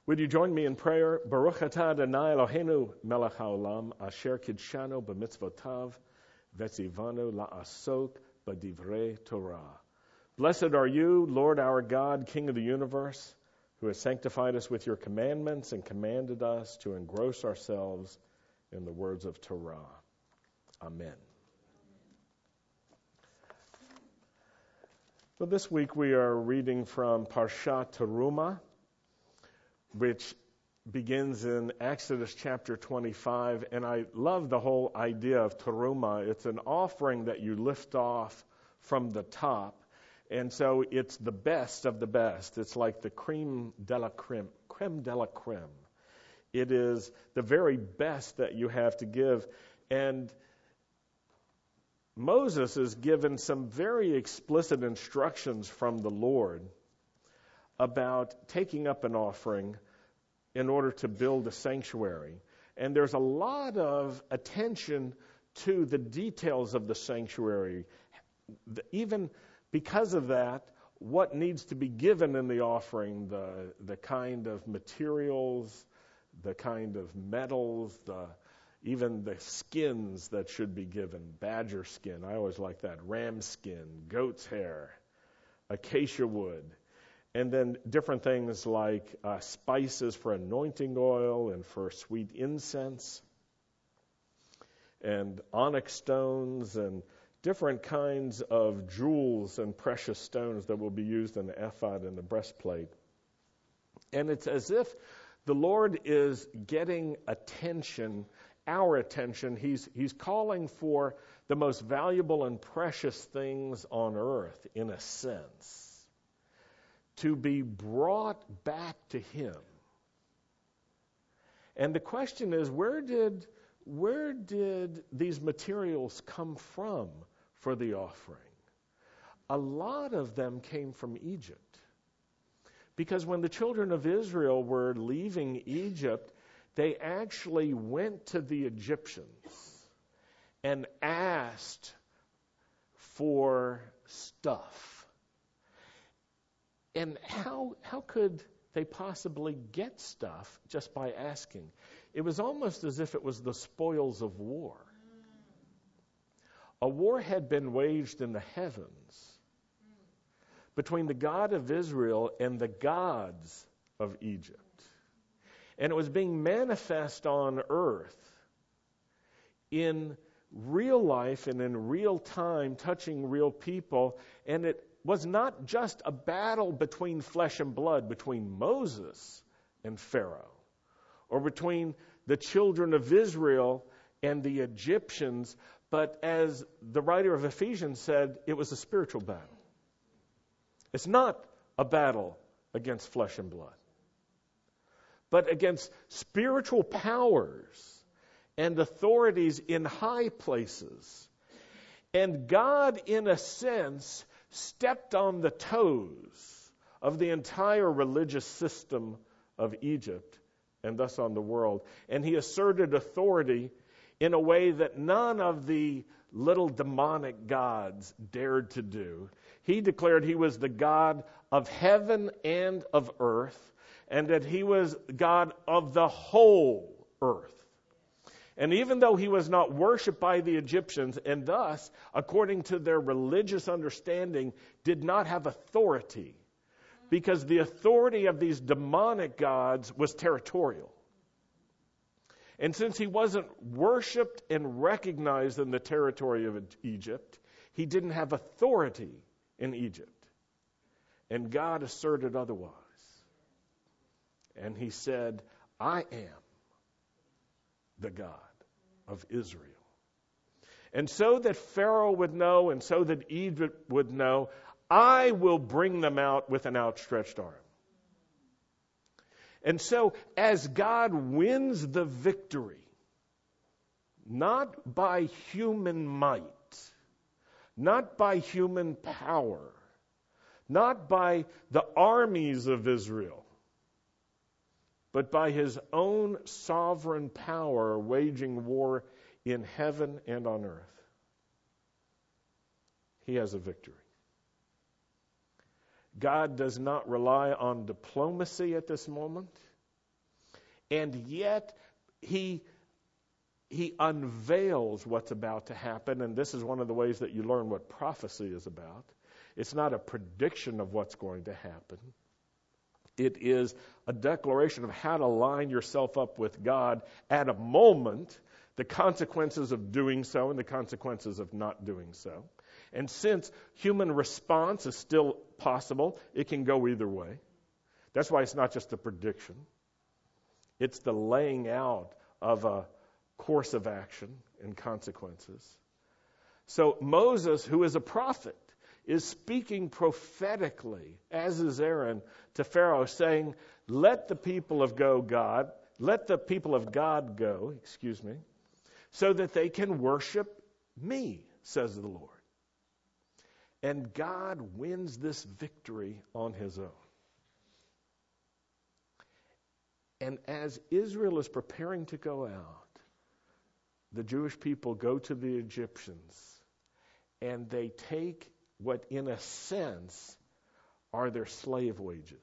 Would you join me in prayer? Baruch atah Adonai Eloheinu melech haolam asher kidshanu b'mitzvotav v'tzivanu la'asok b'divrei Torah. Blessed are you, Lord our God, King of the universe, who has sanctified us with your commandments and commanded us to engross ourselves in the words of Torah. Amen. Well, this week we are reading from Parshat Terumah, which begins in Exodus chapter 25. And I love the whole idea of Terumah. It's an offering that you lift off from the top. And so it's the best of the best. It's like the creme de la creme. It is the very best that you have to give. And Moses is given some very explicit instructions from the Lord about taking up an offering in order to build a sanctuary. And there's a lot of attention to the details of the sanctuary. Even because of that, what needs to be given in the offering, the kind of materials, the kind of metals, even the skins that should be given. Badger skin, I always like that. Ram skin, goat's hair, acacia wood. And then different things like spices for anointing oil and for sweet incense, and onyx stones and different kinds of jewels and precious stones that will be used in the ephod and the breastplate. And it's as if the Lord is getting attention, our attention. He's calling for the most valuable and precious things on earth, in a sense, to be brought back to Him. And the question is, where did these materials come from for the offering? A lot of them came from Egypt. Because when the children of Israel were leaving Egypt, they actually went to the Egyptians and asked for stuff. And how could they possibly get stuff just by asking? It was almost as if it was the spoils of war. A war had been waged in the heavens between the God of Israel and the gods of Egypt. And it was being manifest on earth in real life and in real time, touching real people. And it was not just a battle between flesh and blood, between Moses and Pharaoh, or between the children of Israel and the Egyptians, but as the writer of Ephesians said, it was a spiritual battle. It's not a battle against flesh and blood, but against spiritual powers and authorities in high places. And God, in a sense, stepped on the toes of the entire religious system of Egypt and thus on the world. And He asserted authority in a way that none of the little demonic gods dared to do. He declared He was the God of heaven and of earth, and that He was God of the whole earth. And even though He was not worshipped by the Egyptians, and thus, according to their religious understanding, did not have authority, because the authority of these demonic gods was territorial. And since He wasn't worshipped and recognized in the territory of Egypt, He didn't have authority in Egypt. And God asserted otherwise. And He said, I am the God of Israel. And so that Pharaoh would know, and so that Egypt would know, I will bring them out with an outstretched arm. And so as God wins the victory, not by human might, not by human power, not by the armies of Israel, but by His own sovereign power waging war in heaven and on earth, He has a victory. God does not rely on diplomacy at this moment. And yet he unveils what's about to happen, and this is one of the ways that you learn what prophecy is about. It's not a prediction of what's going to happen. It is a declaration of how to line yourself up with God at a moment, the consequences of doing so and the consequences of not doing so. And since human response is still possible, it can go either way. That's why it's not just a prediction. It's the laying out of a course of action and consequences. So Moses, who is a prophet, is speaking prophetically, as is Aaron, to Pharaoh, saying, let the people of God go, so that they can worship me, says the Lord. And God wins this victory on his own. And as Israel is preparing to go out, the Jewish people go to the Egyptians, and they take what, in a sense, are their slave wages.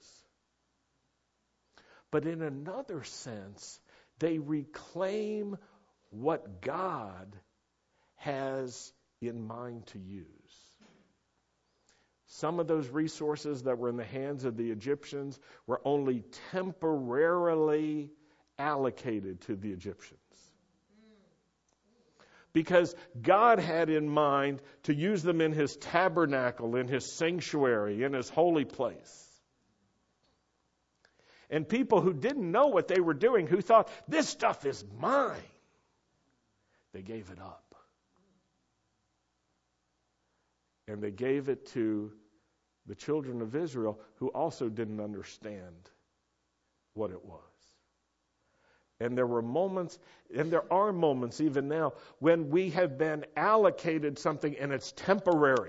But in another sense, they reclaim what God has in mind to use. Some of those resources that were in the hands of the Egyptians were only temporarily allocated to the Egyptians. Because God had in mind to use them in his tabernacle, in his sanctuary, in his holy place. And people who didn't know what they were doing, who thought, this stuff is mine, they gave it up. And they gave it to the children of Israel, who also didn't understand what it was. And there were moments, and there are moments even now, when we have been allocated something and it's temporary.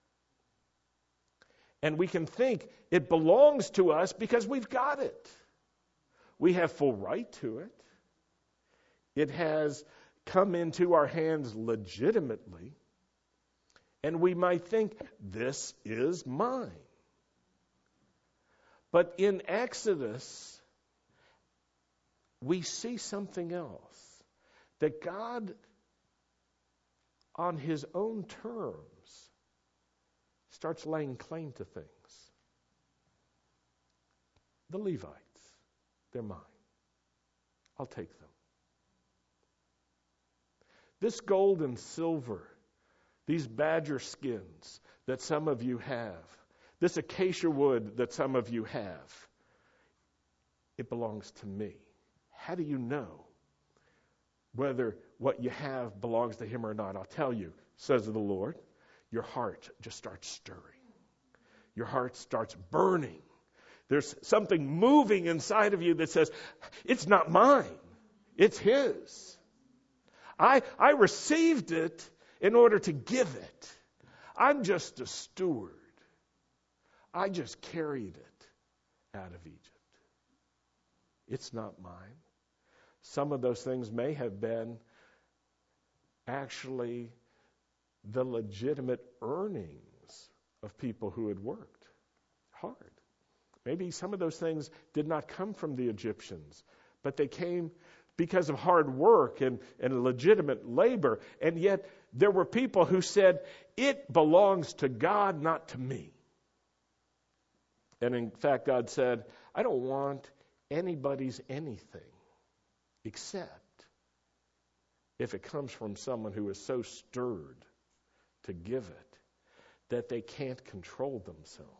And we can think it belongs to us because we've got it. We have full right to it. It has come into our hands legitimately. And we might think, this is mine. But in Exodus, we see something else. That God, on his own terms, starts laying claim to things. The Levites, they're mine. I'll take them. This gold and silver, these badger skins that some of you have, this acacia wood that some of you have, it belongs to me. How do you know whether what you have belongs to him or not? I'll tell you, says the Lord. Your heart just starts stirring. Your heart starts burning. There's something moving inside of you that says, it's not mine, it's his. I received it in order to give it. I'm just a steward. I just carried it out of Egypt. It's not mine. Some of those things may have been actually the legitimate earnings of people who had worked hard. Maybe some of those things did not come from the Egyptians, but they came because of hard work and legitimate labor. And yet there were people who said, it belongs to God, not to me. And in fact, God said, I don't want anybody's anything except if it comes from someone who is so stirred to give it that they can't control themselves.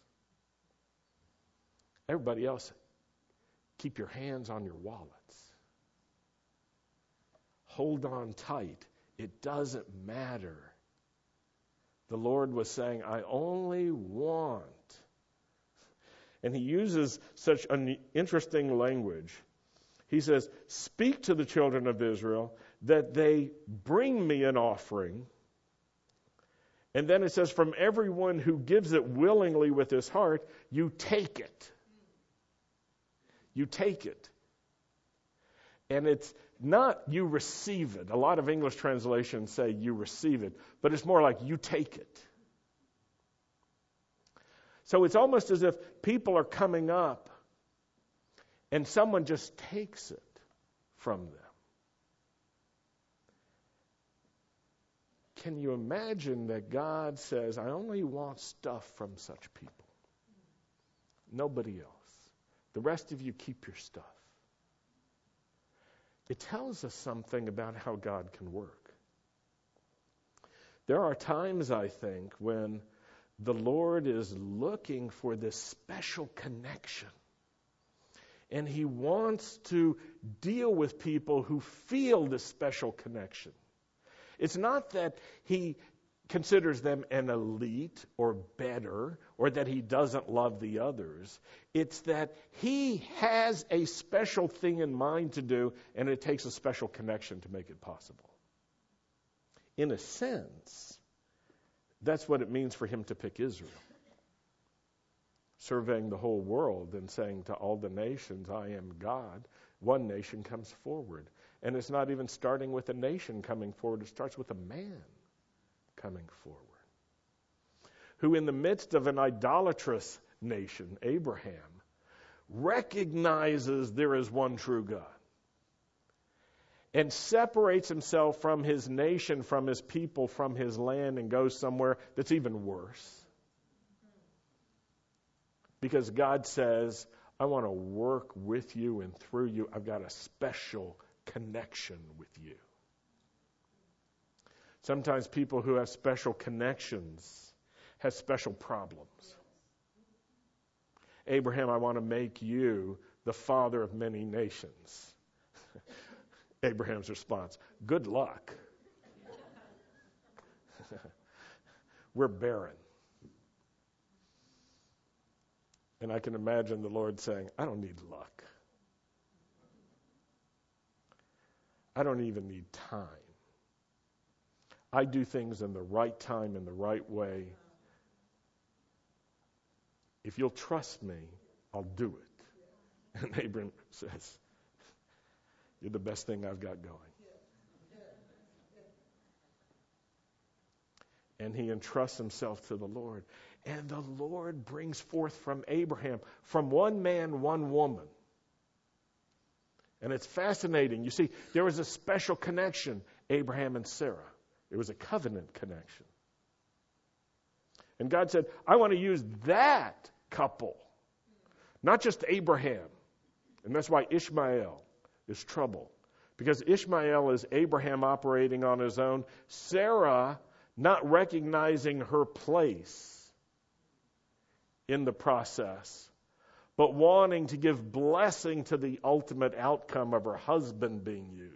Everybody else, keep your hands on your wallets. Hold on tight. It doesn't matter. The Lord was saying, I only want. And he uses such an interesting language. He says, speak to the children of Israel that they bring me an offering. And then it says, from everyone who gives it willingly with his heart, you take it. You take it. And it's not you receive it. A lot of English translations say you receive it, but it's more like you take it. So it's almost as if people are coming up and someone just takes it from them. Can you imagine that God says, I only want stuff from such people? Nobody else. The rest of you keep your stuff. It tells us something about how God can work. There are times, I think, when the Lord is looking for this special connection. And He wants to deal with people who feel this special connection. It's not that He considers them an elite or better, or that He doesn't love the others. It's that He has a special thing in mind to do, and it takes a special connection to make it possible. In a sense, that's what it means for Him to pick Israel. Surveying the whole world and saying to all the nations, I am God, one nation comes forward. And it's not even starting with a nation coming forward. It starts with a man coming forward, who in the midst of an idolatrous nation, Abraham, recognizes there is one true God and separates himself from his nation, from his people, from his land, and goes somewhere that's even worse. Because God says, I want to work with you and through you. I've got a special connection with you. Sometimes people who have special connections have special problems. Abraham, I want to make you the father of many nations. Abraham's response, good luck. We're barren. And I can imagine the Lord saying, I don't need luck. I don't even need time. I do things in the right time, in the right way. If you'll trust me, I'll do it. And Abraham says, you're the best thing I've got going. And he entrusts himself to the Lord. And the Lord brings forth from Abraham, from one man, one woman. And it's fascinating. You see, there was a special connection, Abraham and Sarah. It was a covenant connection. And God said, I want to use that couple, not just Abraham. And that's why Ishmael is trouble. Because Ishmael is Abraham operating on his own. Sarah not recognizing her place in the process, but wanting to give blessing to the ultimate outcome of her husband being used.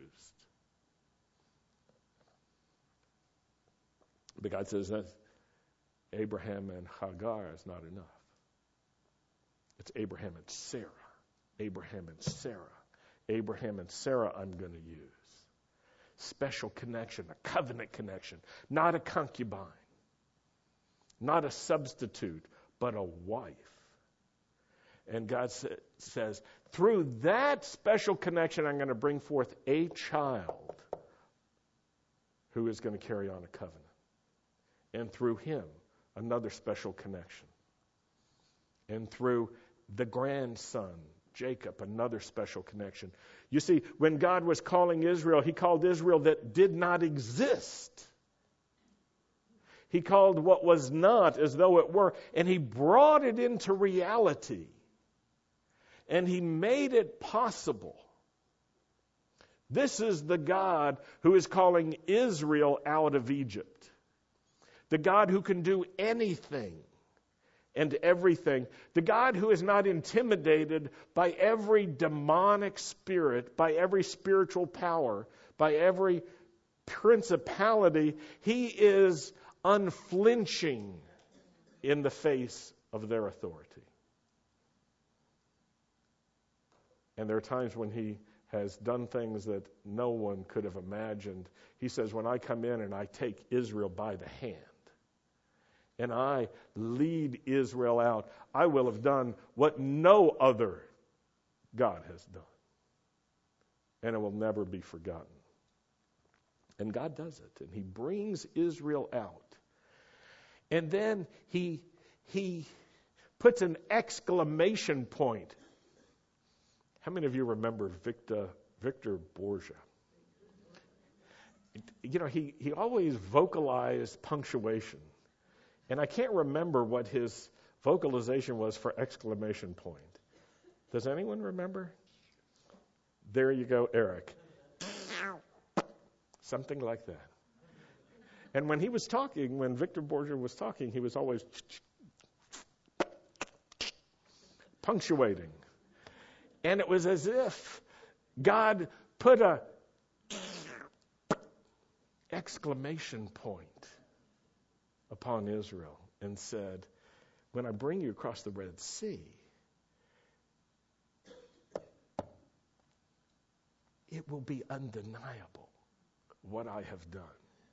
But God says that Abraham and Hagar is not enough. It's Abraham and Sarah. Abraham and Sarah. Abraham and Sarah I'm going to use. Special connection, a covenant connection, not a concubine, not a substitute, but a wife. And God says, through that special connection, I'm going to bring forth a child who is going to carry on a covenant. And through him, another special connection. And through the grandson, Jacob, another special connection. You see, when God was calling Israel, he called Israel that did not exist. He called what was not as though it were, and he brought it into reality. And he made it possible. This is the God who is calling Israel out of Egypt. The God who can do anything and everything. The God who is not intimidated by every demonic spirit, by every spiritual power, by every principality. He is unflinching in the face of their authority. And there are times when he has done things that no one could have imagined. He says, when I come in and I take Israel by the hand, and I lead Israel out, I will have done what no other God has done. And it will never be forgotten. And God does it. And he brings Israel out. And then he puts an exclamation point. How many of you remember Victor Borgia? You know, he always vocalized punctuation. And I can't remember what his vocalization was for exclamation point. Does anyone remember? There you go, Eric. Something like that. And when he was talking, when Victor Borgia was talking, he was always punctuating. And it was as if God put a exclamation point upon Israel and said, when I bring you across the Red Sea, it will be undeniable what I have done.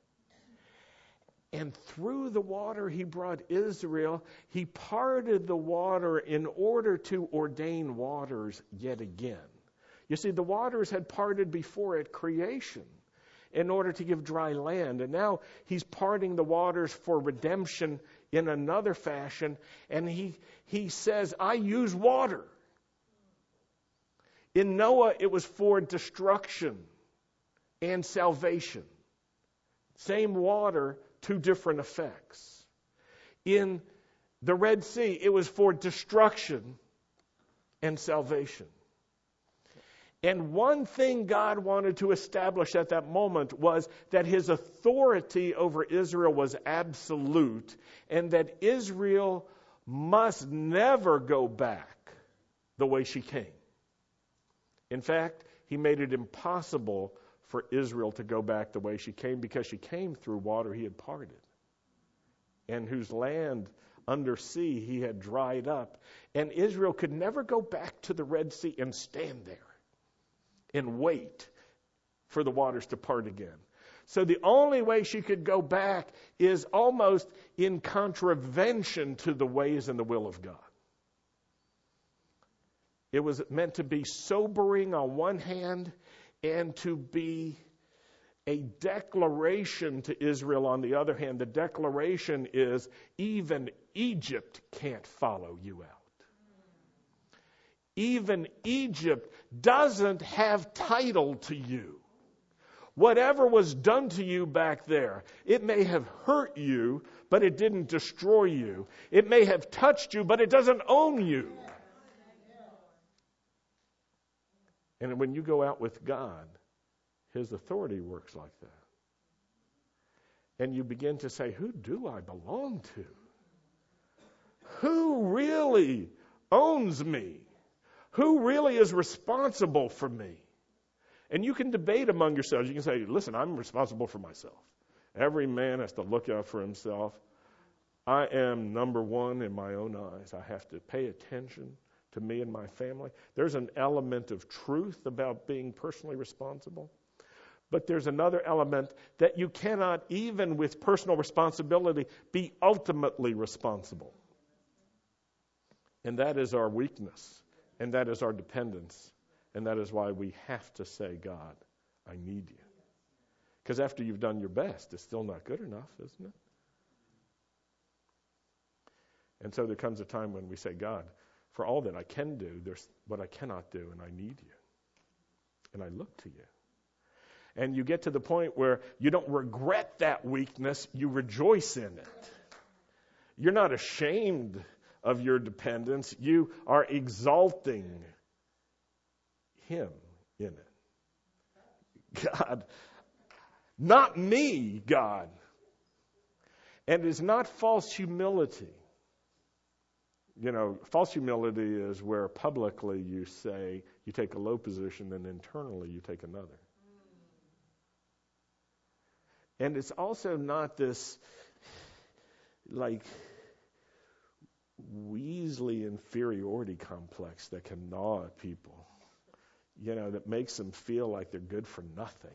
And through the water he brought Israel. He parted the water in order to ordain waters yet again. You see, the waters had parted before at creation in order to give dry land. And now he's parting the waters for redemption in another fashion. And he says, I use water. In Noah, it was for destruction and salvation. Same water, two different effects. In the Red Sea, it was for destruction and salvation. And one thing God wanted to establish at that moment was that his authority over Israel was absolute, and that Israel must never go back the way she came. In fact, he made it impossible for Israel to go back the way she came, because she came through water he had parted, and whose land under sea he had dried up. And Israel could never go back to the Red Sea and stand there and wait for the waters to part again. So the only way she could go back is almost in contravention to the ways and the will of God. It was meant to be sobering on one hand and to be a declaration to Israel on the other hand. The declaration is, even Egypt can't follow you out. Even Egypt doesn't have title to you. Whatever was done to you back there, it may have hurt you, but it didn't destroy you. It may have touched you, but it doesn't own you. And when you go out with God, his authority works like that. And you begin to say, who do I belong to? Who really owns me? Who really is responsible for me? And you can debate among yourselves. You can say, listen, I'm responsible for myself. Every man has to look out for himself. I am number one in my own eyes. I have to pay attention to me and my family. There's an element of truth about being personally responsible. But there's another element that you cannot, even with personal responsibility, be ultimately responsible. And that is our weakness. And that is our dependence. And that is why we have to say, God, I need you. Because after you've done your best, it's still not good enough, isn't it? And so there comes a time when we say, God, for all that I can do, there's what I cannot do, and I need you. And I look to you. And you get to the point where you don't regret that weakness, you rejoice in it. You're not ashamed of your dependence, you are exalting him in it. God, not me, God. And it's not false humility. You know, false humility is where publicly you say you take a low position and internally you take another. And it's also not this like Weasley inferiority complex that can gnaw at people, you know, that makes them feel like they're good for nothing.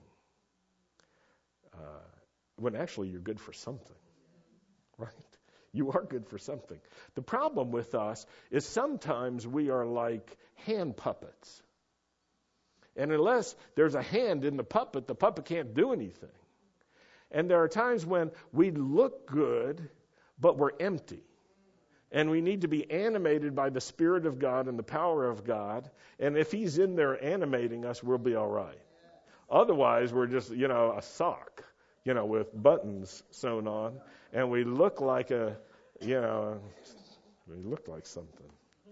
When actually you're good for something, right? You are good for something. The problem with us is sometimes we are like hand puppets. And unless there's a hand in the puppet can't do anything. And there are times when we look good, but we're empty. And we need to be animated by the Spirit of God and the power of God. And if He's in there animating us, we'll be all right. Otherwise, we're just, a sock, with buttons sewn on. And we look like we look like something.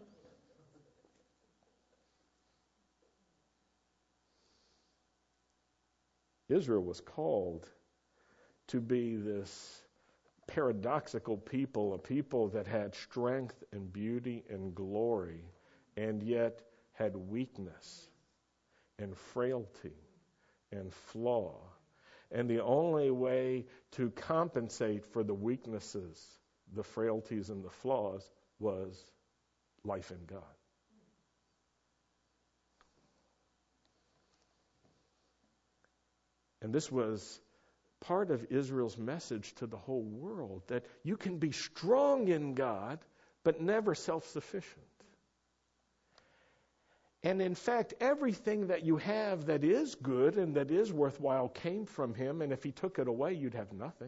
Israel was called to be this paradoxical people, a people that had strength and beauty and glory, and yet had weakness and frailty and flaw. And the only way to compensate for the weaknesses, the frailties, and the flaws was life in God. And this was part of Israel's message to the whole world, that you can be strong in God, but never self-sufficient. And in fact, everything that you have that is good and that is worthwhile came from Him, and if He took it away, you'd have nothing.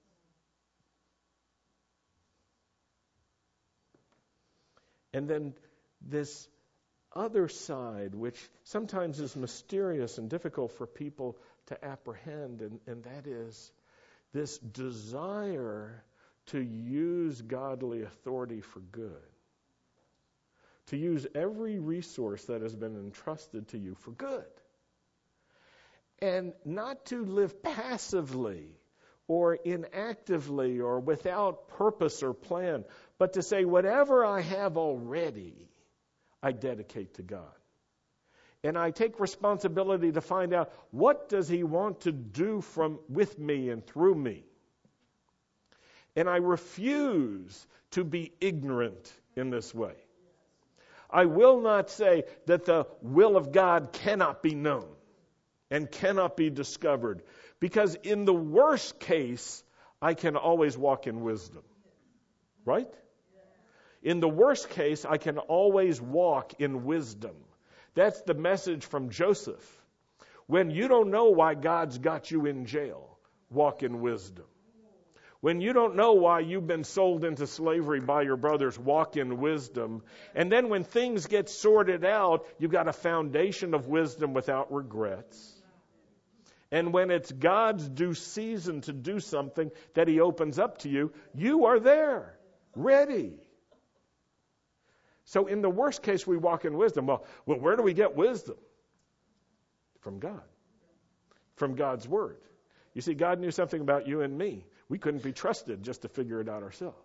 And then this other side, which sometimes is mysterious and difficult for people to apprehend, and that is this desire to use godly authority for good. To use every resource that has been entrusted to you for good. And not to live passively or inactively or without purpose or plan, but to say, whatever I have already, I dedicate to God. And I take responsibility to find out, what does He want to do with me and through me? And I refuse to be ignorant in this way. I will not say that the will of God cannot be known and cannot be discovered, because in the worst case, I can always walk in wisdom. Right? In the worst case, I can always walk in wisdom. That's the message from Joseph. When you don't know why God's got you in jail, walk in wisdom. When you don't know why you've been sold into slavery by your brothers, walk in wisdom. And then when things get sorted out, you've got a foundation of wisdom without regrets. And when it's God's due season to do something that He opens up to you, you are there, ready. So in the worst case, we walk in wisdom. Well, where do we get wisdom? From God. From God's Word. You see, God knew something about you and me. We couldn't be trusted just to figure it out ourselves.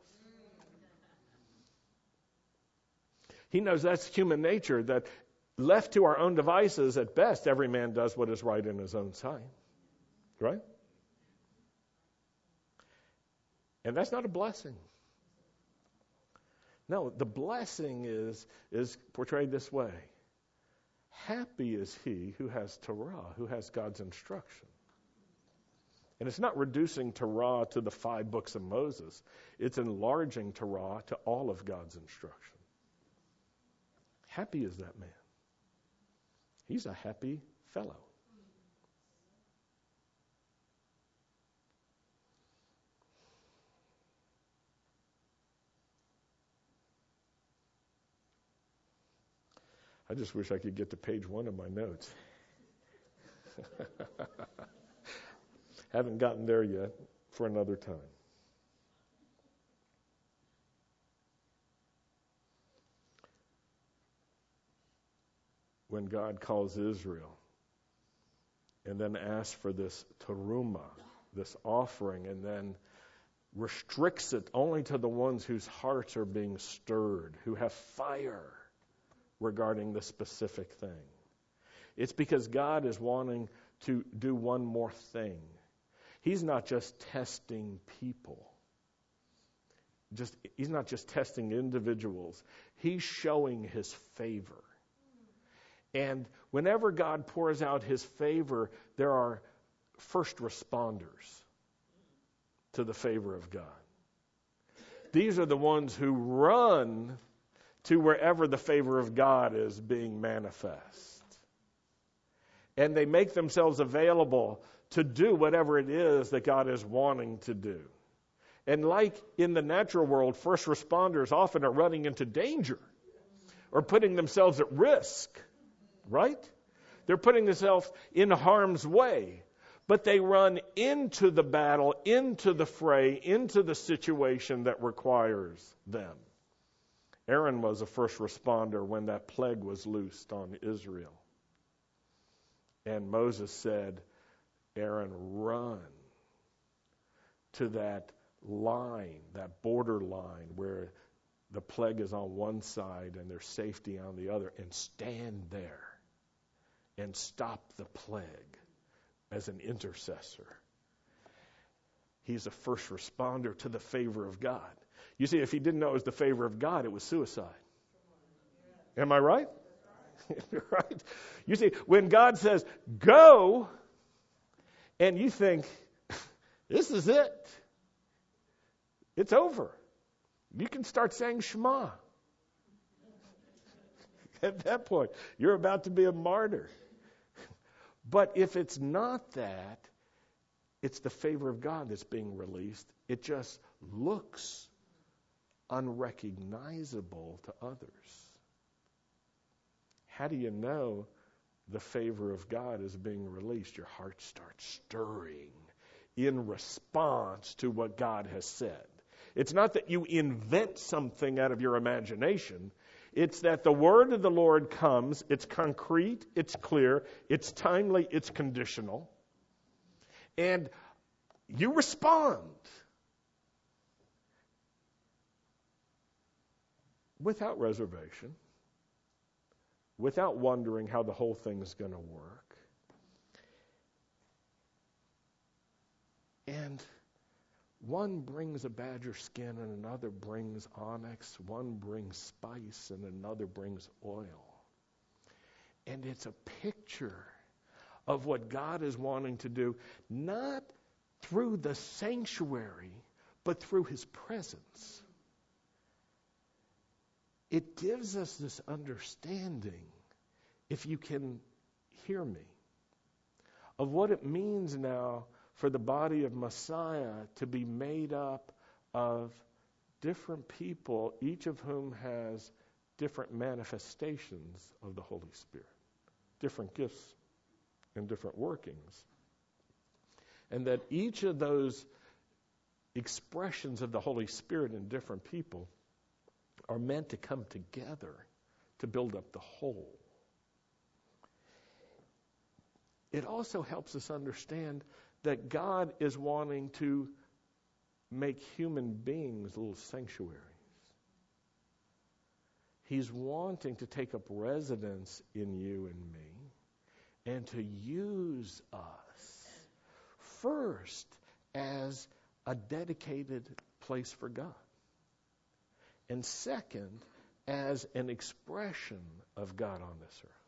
He knows that's human nature, that left to our own devices, at best, every man does what is right in his own sight. Right? And that's not a blessing. No, the blessing is portrayed this way. Happy is he who has Torah, who has God's instruction. And it's not reducing Torah to the 5 books of Moses. It's enlarging Torah to all of God's instruction. Happy is that man. He's a happy fellow. I just wish I could get to page 1 of my notes. Haven't gotten there yet, for another time. When God calls Israel and then asks for this terumah, this offering, and then restricts it only to the ones whose hearts are being stirred, who have fire regarding the specific thing. It's because God is wanting to do one more thing. He's not just testing people. He's not just testing individuals. He's showing His favor. And whenever God pours out His favor, there are first responders to the favor of God. These are the ones who run to wherever the favor of God is being manifest. And they make themselves available to do whatever it is that God is wanting to do. And like in the natural world, first responders often are running into danger or putting themselves at risk, right? They're putting themselves in harm's way. But they run into the battle, into the fray, into the situation that requires them. Aaron was a first responder when that plague was loosed on Israel. And Moses said, Aaron, run to that line, that border line where the plague is on one side and there's safety on the other, and stand there and stop the plague as an intercessor. He's a first responder to the favor of God. You see, if he didn't know it was the favor of God, it was suicide. Am I right? Right? You see, when God says, go, and you think, this is it. It's over. You can start saying Shema. At that point, you're about to be a martyr. But if it's not that, it's the favor of God that's being released. It just looks unrecognizable to others. How do you know the favor of God is being released? Your heart starts stirring in response to what God has said. It's not that you invent something out of your imagination. It's that the word of the Lord comes. It's concrete, it's clear, it's timely, it's conditional. And you respond without reservation, without wondering how the whole thing's going to work. And one brings a badger skin and another brings onyx. One brings spice and another brings oil. And it's a picture of what God is wanting to do, not through the sanctuary, but through his presence. It gives us this understanding, if you can hear me, of what it means now for the body of Messiah to be made up of different people, each of whom has different manifestations of the Holy Spirit, different gifts and different workings. And that each of those expressions of the Holy Spirit in different people are meant to come together to build up the whole. It also helps us understand that God is wanting to make human beings little sanctuaries. He's wanting to take up residence in you and me and to use us first as a dedicated place for God, and second as an expression of God on this earth.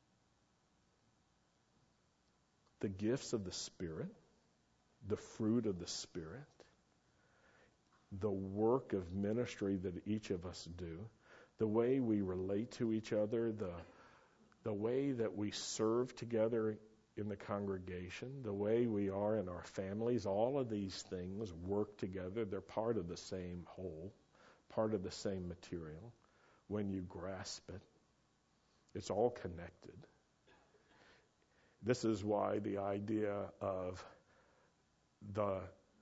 The gifts of the Spirit, the fruit of the Spirit, the work of ministry that each of us do, the way we relate to each other, the way that we serve together in the congregation, the way we are in our families, all of these things work together. They're part of the same whole, part of the same material. When you grasp it, it's all connected. This is why the idea of the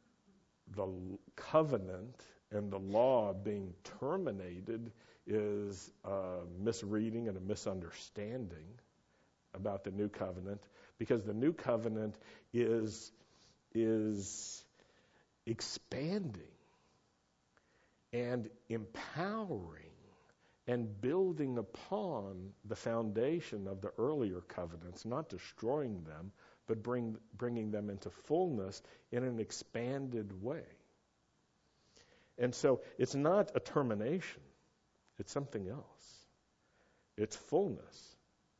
covenant and the law being terminated is a misreading and a misunderstanding about the new covenant, because the new covenant is expanding and empowering and building upon the foundation of the earlier covenants, not destroying them, but bringing them into fullness in an expanded way. And so it's not a termination. It's something else. It's fullness.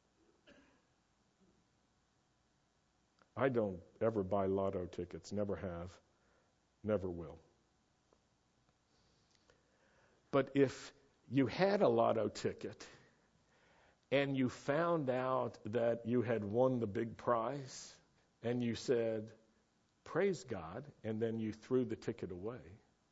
I don't ever buy lotto tickets. Never have. Never will. But if you had a lotto ticket and you found out that you had won the big prize and you said, praise God, and then you threw the ticket away,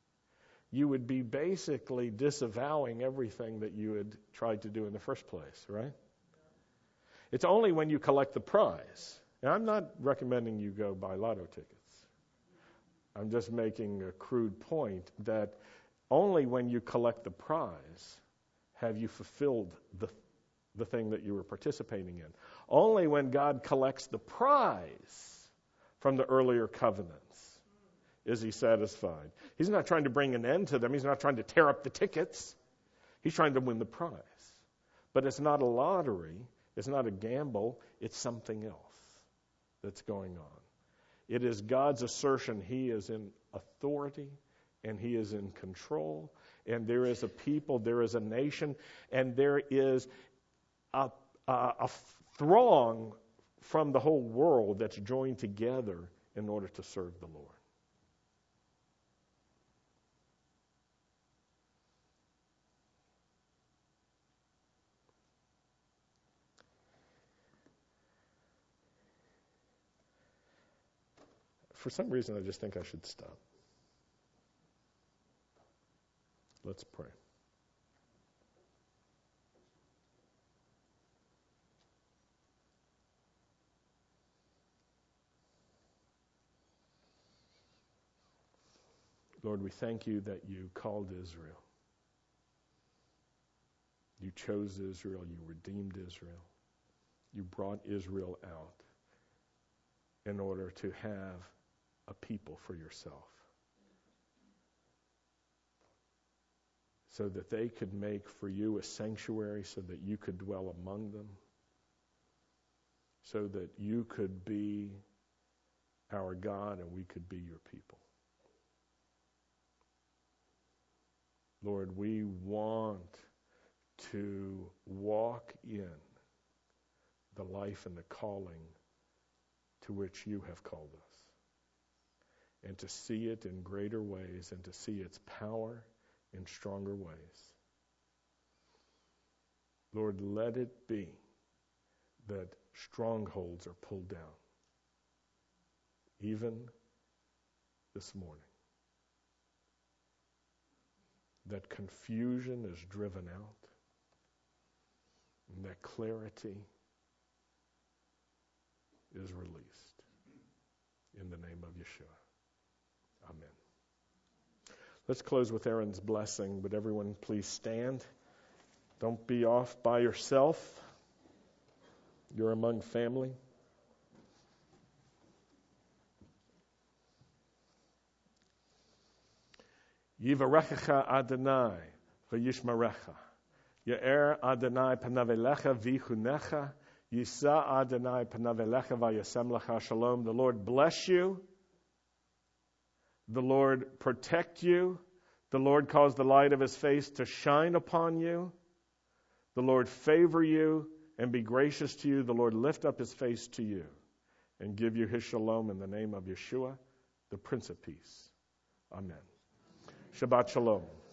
you would be basically disavowing everything that you had tried to do in the first place, right? It's only when you collect the prize. And I'm not recommending you go buy lotto tickets. I'm just making a crude point that only when you collect the prize have you fulfilled the thing that you were participating in. Only when God collects the prize from the earlier covenants is he satisfied. He's not trying to bring an end to them. He's not trying to tear up the tickets. He's trying to win the prize. But it's not a lottery. It's not a gamble. It's something else that's going on. It is God's assertion he is in authority and he is in control, and there is a people, there is a nation, and there is a throng from the whole world that's joined together in order to serve the Lord. For some reason, I just think I should stop. Let's pray. Lord, we thank you that you called Israel. You chose Israel. You redeemed Israel. You brought Israel out in order to have a people for yourself, so that they could make for you a sanctuary, so that you could dwell among them, so that you could be our God and we could be your people. Lord, we want to walk in the life and the calling to which you have called us, and to see it in greater ways, and to see its power in stronger ways. Lord, let it be that strongholds are pulled down, even this morning. That confusion is driven out, and that clarity is released. In the name of Yeshua. Amen. Let's close with Aaron's blessing, but everyone please stand. Don't be off by yourself. You're among family. Yivarechecha Adonai v'yishmerecha. Ye'er Adonai panav elecha v'yichunecha. Yisa Adonai panav elecha v'yasem lecha shalom. The Lord bless you. The Lord protect you. The Lord cause the light of his face to shine upon you. The Lord favor you and be gracious to you. The Lord lift up his face to you and give you his shalom in the name of Yeshua, the Prince of Peace. Amen. Shabbat Shalom.